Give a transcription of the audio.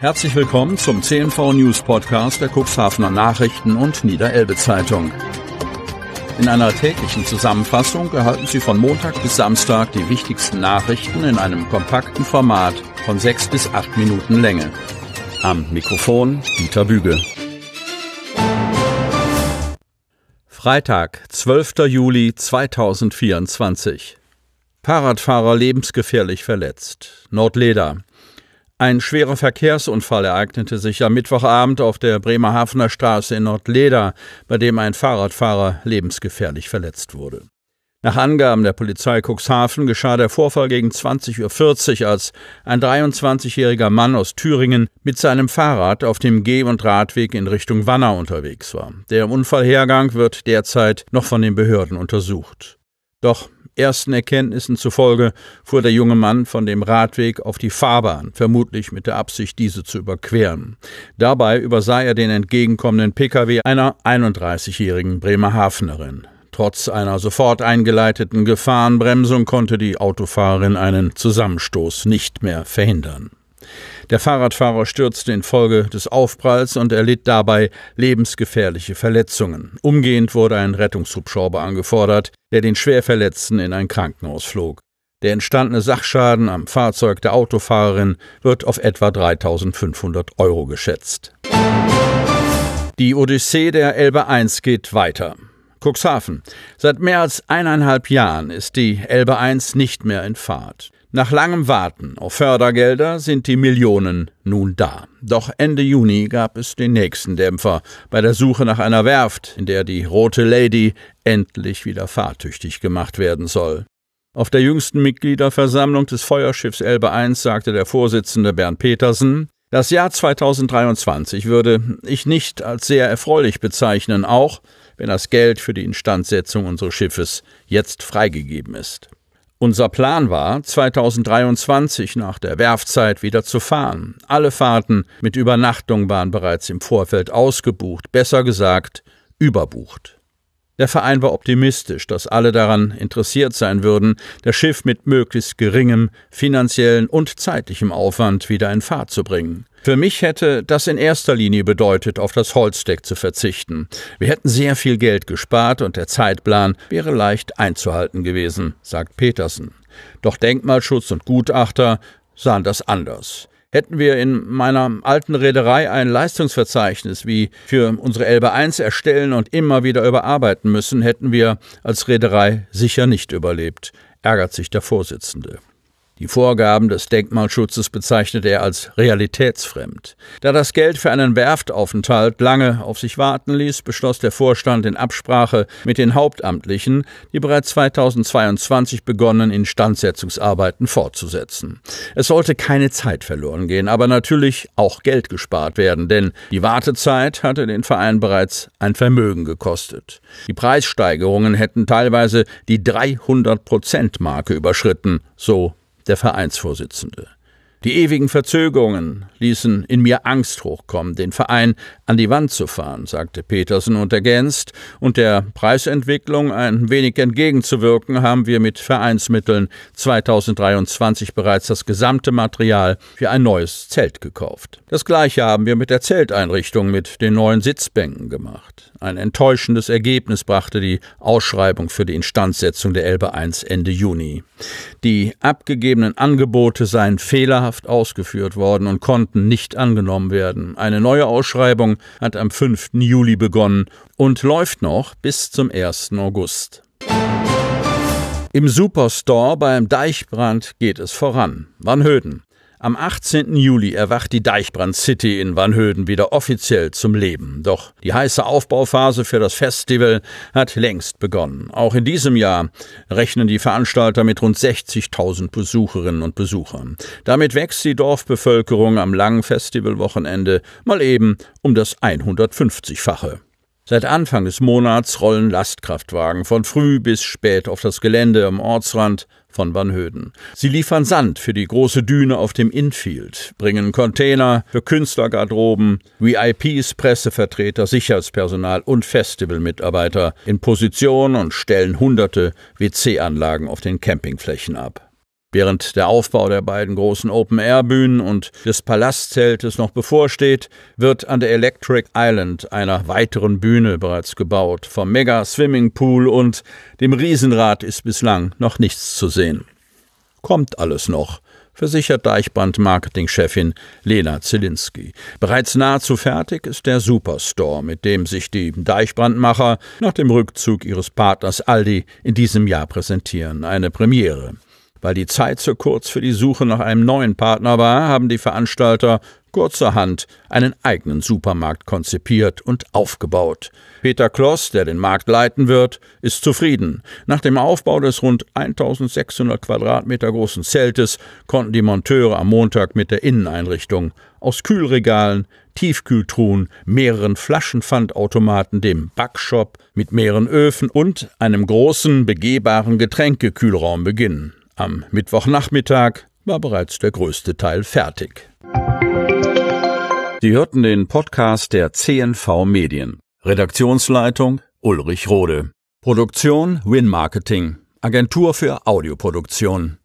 Herzlich willkommen zum CNV News Podcast der Cuxhavener Nachrichten und Niederelbe Zeitung. In einer täglichen Zusammenfassung erhalten Sie von Montag bis Samstag die wichtigsten Nachrichten in einem kompakten Format von 6 bis 8 Minuten Länge. Am Mikrofon Dieter Büge. Freitag, 12. Juli 2024. Fahrradfahrer lebensgefährlich verletzt. Nordleda. Ein schwerer Verkehrsunfall ereignete sich am Mittwochabend auf der Bremerhavener Straße in Nordleda, bei dem ein Fahrradfahrer lebensgefährlich verletzt wurde. Nach Angaben der Polizei Cuxhaven geschah der Vorfall gegen 20:40 Uhr, als ein 23-jähriger Mann aus Thüringen mit seinem Fahrrad auf dem Geh- und Radweg in Richtung Wanner unterwegs war. Der Unfallhergang wird derzeit noch von den Behörden untersucht. Doch ersten Erkenntnissen zufolge fuhr der junge Mann von dem Radweg auf die Fahrbahn, vermutlich mit der Absicht, diese zu überqueren. Dabei übersah er den entgegenkommenden Pkw einer 31-jährigen Bremerhavenerin. Trotz einer sofort eingeleiteten Gefahrenbremsung konnte die Autofahrerin einen Zusammenstoß nicht mehr verhindern. Der Fahrradfahrer stürzte infolge des Aufpralls und erlitt dabei lebensgefährliche Verletzungen. Umgehend wurde ein Rettungshubschrauber angefordert, der den Schwerverletzten in ein Krankenhaus flog. Der entstandene Sachschaden am Fahrzeug der Autofahrerin wird auf etwa 3.500 € geschätzt. Die Odyssee der Elbe 1 geht weiter. Cuxhaven. Seit mehr als 1,5 Jahren ist die Elbe 1 nicht mehr in Fahrt. Nach langem Warten auf Fördergelder sind die Millionen nun da. Doch Ende Juni gab es den nächsten Dämpfer bei der Suche nach einer Werft, in der die Rote Lady endlich wieder fahrtüchtig gemacht werden soll. Auf der jüngsten Mitgliederversammlung des Feuerschiffs Elbe 1 sagte der Vorsitzende Bernd Petersen: Das Jahr 2023 würde ich nicht als sehr erfreulich bezeichnen, auch wenn das Geld für die Instandsetzung unseres Schiffes jetzt freigegeben ist. Unser Plan war, 2023 nach der Werftzeit wieder zu fahren. Alle Fahrten mit Übernachtung waren bereits im Vorfeld ausgebucht, besser gesagt überbucht. Der Verein war optimistisch, dass alle daran interessiert sein würden, das Schiff mit möglichst geringem finanziellen und zeitlichem Aufwand wieder in Fahrt zu bringen. Für mich hätte das in erster Linie bedeutet, auf das Holzdeck zu verzichten. Wir hätten sehr viel Geld gespart und der Zeitplan wäre leicht einzuhalten gewesen, sagt Petersen. Doch Denkmalschutz und Gutachter sahen das anders. Hätten wir in meiner alten Reederei ein Leistungsverzeichnis wie für unsere Elbe 1 erstellen und immer wieder überarbeiten müssen, hätten wir als Reederei sicher nicht überlebt, ärgert sich der Vorsitzende. Die Vorgaben des Denkmalschutzes bezeichnet er als realitätsfremd. Da das Geld für einen Werftaufenthalt lange auf sich warten ließ, beschloss der Vorstand in Absprache mit den Hauptamtlichen, die bereits 2022 begonnenen Instandsetzungsarbeiten fortzusetzen. Es sollte keine Zeit verloren gehen, aber natürlich auch Geld gespart werden, denn die Wartezeit hatte den Verein bereits ein Vermögen gekostet. Die Preissteigerungen hätten teilweise die 300%-Marke überschritten, so der Vereinsvorsitzende. Die ewigen Verzögerungen ließen in mir Angst hochkommen, den Verein an die Wand zu fahren, sagte Petersen und ergänzt, und der Preisentwicklung ein wenig entgegenzuwirken, haben wir mit Vereinsmitteln 2023 bereits das gesamte Material für ein neues Zelt gekauft. Das Gleiche haben wir mit der Zelteinrichtung mit den neuen Sitzbänken gemacht. Ein enttäuschendes Ergebnis brachte die Ausschreibung für die Instandsetzung der Elbe 1 Ende Juni. Die abgegebenen Angebote seien fehlerhaft ausgeführt worden und konnten nicht angenommen werden. Eine neue Ausschreibung hat am 5. Juli begonnen und läuft noch bis zum 1. August. Im Superstore beim Deichbrand geht es voran. Vanhöden. Am 18. Juli erwacht die Deichbrand City in Vanhöden wieder offiziell zum Leben. Doch die heiße Aufbauphase für das Festival hat längst begonnen. Auch in diesem Jahr rechnen die Veranstalter mit rund 60.000 Besucherinnen und Besuchern. Damit wächst die Dorfbevölkerung am langen Festivalwochenende mal eben um das 150-fache. Seit Anfang des Monats rollen Lastkraftwagen von früh bis spät auf das Gelände am Ortsrand von Vanhöden. Sie liefern Sand für die große Düne auf dem Infield, bringen Container für Künstlergarderoben, VIPs, Pressevertreter, Sicherheitspersonal und Festivalmitarbeiter in Position und stellen hunderte WC-Anlagen auf den Campingflächen ab. Während der Aufbau der beiden großen Open-Air-Bühnen und des Palastzeltes noch bevorsteht, wird an der Electric Island, einer weiteren Bühne, bereits gebaut. Vom Mega-Swimmingpool und dem Riesenrad ist bislang noch nichts zu sehen. Kommt alles noch, versichert Deichbrand-Marketing-Chefin Lena Zielinski. Bereits nahezu fertig ist der Superstore, mit dem sich die Deichbrandmacher nach dem Rückzug ihres Partners Aldi in diesem Jahr präsentieren. Eine Premiere. Weil die Zeit zu kurz für die Suche nach einem neuen Partner war, haben die Veranstalter kurzerhand einen eigenen Supermarkt konzipiert und aufgebaut. Peter Kloss, der den Markt leiten wird, ist zufrieden. Nach dem Aufbau des rund 1600 Quadratmeter großen Zeltes konnten die Monteure am Montag mit der Inneneinrichtung aus Kühlregalen, Tiefkühltruhen, mehreren Flaschenpfandautomaten, dem Backshop mit mehreren Öfen und einem großen, begehbaren Getränkekühlraum beginnen. Am Mittwochnachmittag war bereits der größte Teil fertig. Sie hörten den Podcast der CNV Medien. Redaktionsleitung Ulrich Rode. Produktion Win Marketing, Agentur für Audioproduktion.